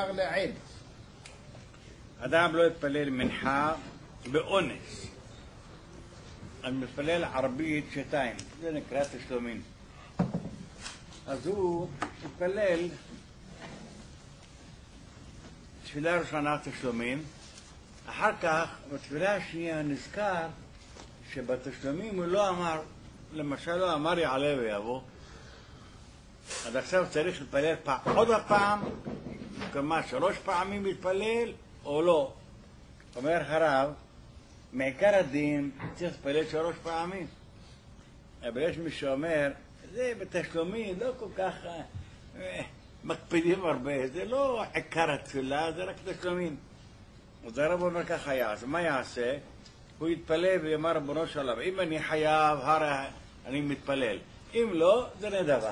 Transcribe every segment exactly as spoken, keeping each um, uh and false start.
מותר לעד. אדם לא יתפלל מנחה באונס. אני מתפלל ערבית שתיים, זה נקרא תשלומים. אז הוא מתפלל תפילה ראשונה תשלומים, אחר כך בתפילה השנייה נזכר שבתשלומים הוא לא אמר, למשל לא אמר יעלה ויבוא, אז עכשיו צריך להתפלל פעם, עוד הפעם, כלומר שלוש פעמים להתפלל או לא. אומר הרב, מעיקר הדין צריך להתפלל שלוש פעמים. אבל יש מי שאומר, זה בתשלומים לא כל כך אה, מקפידים הרבה, זה לא עיקר התפילה, זה רק תשלומים. אז הרב אומר ככה היה, אז מה יעשה? הוא יתפלל ויאמר רבונו של עולם, אם אני חייב, הרי אני מתפלל. אם לא, זה נדבה.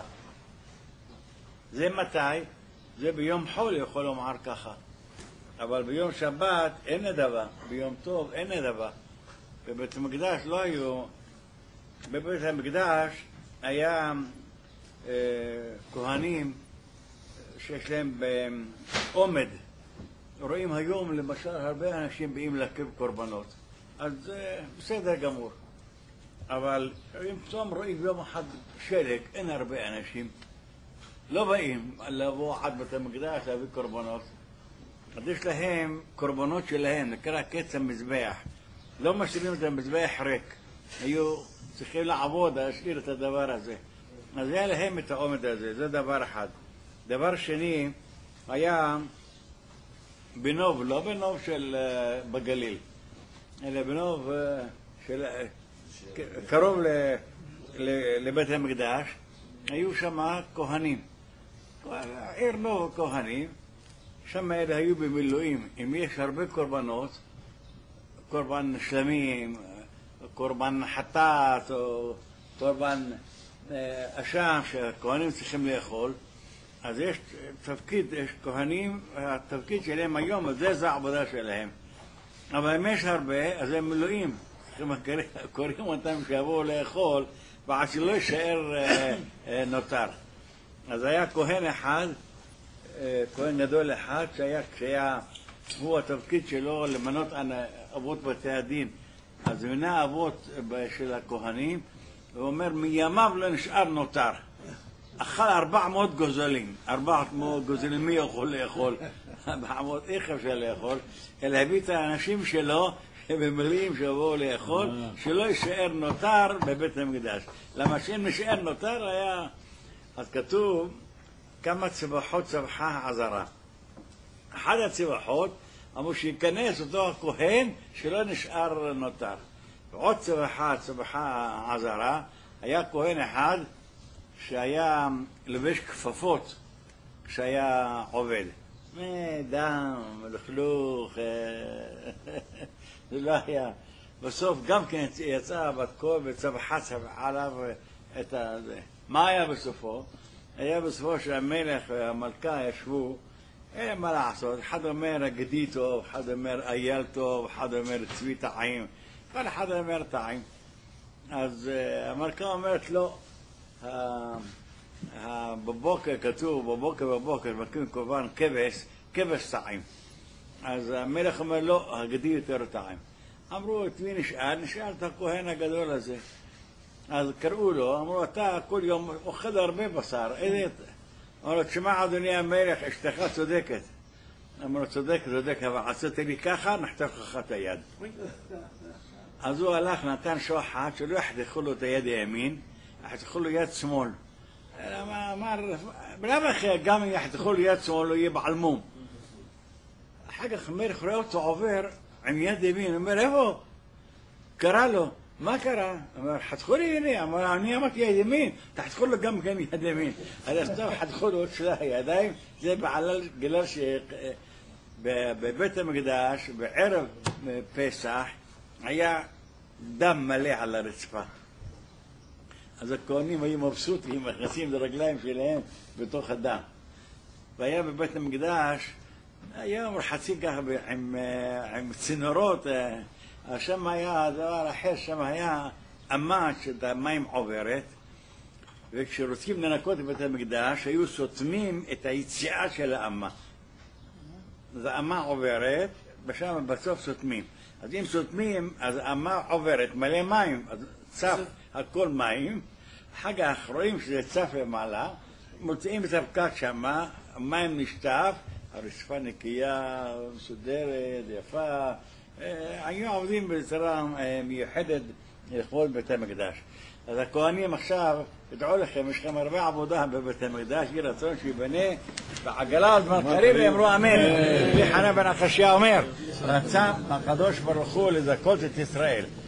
זה מתי? זה ביום חול יכול לומר ככה. אבל ביום שבת אין נדבה, ביום טוב אין נדבה. בבית המקדש לא היו, בבית המקדש היה אה, כהנים שיש להם עומד. רואים היום למשל הרבה אנשים באים להקריב קורבנות, אז זה בסדר גמור. אבל אם פתאום רואים יום אחד שלג, אין הרבה אנשים, לא באים לבוא עד בית המקדש להביא קורבנות. אז יש להם קורבנות שלהם, נקרא קץ המזבח. לא משאירים את המזבח ריק. היו צריכים לעבוד, להשאיר את הדבר הזה. אז היה להם את העומד הזה, זה דבר אחד. דבר שני, היה בנוב, לא בנוב של בגליל, אלא בנוב של קרוב לבית המקדש, היו שם כהנים. עיר נוב כהנים, שם אלה היו במילואים. אם יש הרבה קורבנות, קורבן שלמים, קורבן חטאת או קורבן אשם שהכהנים צריכים לאכול, אז יש תפקיד, יש כהנים, התפקיד שלהם היום, אז זה העבודה שלהם. אבל אם יש הרבה, אז הם מילואים. קוראים אותם שיבואו לאכול, ועד שלא יישאר נותר. אז היה כהן אחד, כהן גדול אחד, שהיה, כשהיה, הוא התפקיד שלו למנות אבות בתי הדין. אז מינה אבות של הכהנים, הוא אומר, מימיו לא נשאר נותר. אכל ארבע מאות גוזלים. ארבע מאות גוזלים, מי יכול לאכול? ארבע מאות, איך אפשר לאכול? אלא הביא את האנשים שלו, במילואים שיבואו לאכול, שלא יישאר נותר בבית המקדש. למה שאם נשאר נותר היה... אז כתוב כמה צבחות צבחה עזרה. אחד הצבחות אמרו שיכנס אותו הכהן שלא נשאר נותר. ועוד צבחה, צבחה עזרה, היה כהן אחד שהיה לבש כפפות כשהיה עובד. דם, לכלוך, זה לא היה. בסוף גם כן יצא בת קול וצבחה צבחה עליו את זה. מה היה בסופו? היה בסופו שהמלך והמלכה ישבו, אין מה לעשות, אחד אומר גדי טוב, אחד אומר אייל טוב, אחד אומר צבי טעים, כל אחד אומר טעים. אז המלכה אומרת לא, בבוקר כתוב, בבוקר בבוקר מקים קורבן כבש, כבש טעים. אז המלך אומר לא, הגדי יותר טעים. אמרו, את מי נשאר? נשאר את הכהן הגדול הזה. אז קראו לו, אמרו, אתה כל יום אוכל הרבה בשר, איזה... אמרו, תשמע אדוני המלך, אשתך צודקת. אמרו, צודקת, צודקת, אבל עשית לי ככה, נחתך לך את היד. אז הוא הלך, נתן שוחד, שלא יחתכו לו את היד הימין, יחתכו לו יד שמאל. אמר, למה גם אם יחתכו לו יד שמאל, לא יהיה בעל מום. אחר כך המלך רואה אותו עובר עם יד ימין, אומר, איפה? קרא לו. מה קרה? אמר, חתכו לי ימין. אמר, אני אמרתי יד ימין, תחתכו לו גם כן יד ימין. אז טוב, חתכו לו את שלה הידיים, זה בגלל שבבית המקדש, בערב פסח, היה דם מלא על הרצפה. אז הכהנים היו מבסוטים, מכניסים את הרגליים שלהם בתוך הדם. והיה בבית המקדש, היה מרחצים ככה עם, עם צינורות, שם היה דבר אחר, שם היה אמה שהמים עוברת, וכשרוצים לנקות את בית המקדש, היו סותמים את היציאה של האמה. אז האמה עוברת, ושם בסוף סותמים. אז אם סותמים, אז האמה עוברת מלא מים, אז צף הכל מים, אחר כך רואים שזה צף למעלה, מוצאים את הפקק שם, המים נשטף, הרצפה נקייה, מסודרת, יפה, היו עובדים בצורה מיוחדת לכבוד בית המקדש. אז הכהנים עכשיו, תדעו לכם, יש לכם הרבה עבודה בבית המקדש, יהי רצון שיבנה בעגלה על זמן קריב, ואמרו אמן. רבי חנן בן עקשיא אומר, רצה הקדוש ברוך הוא לזכות את ישראל.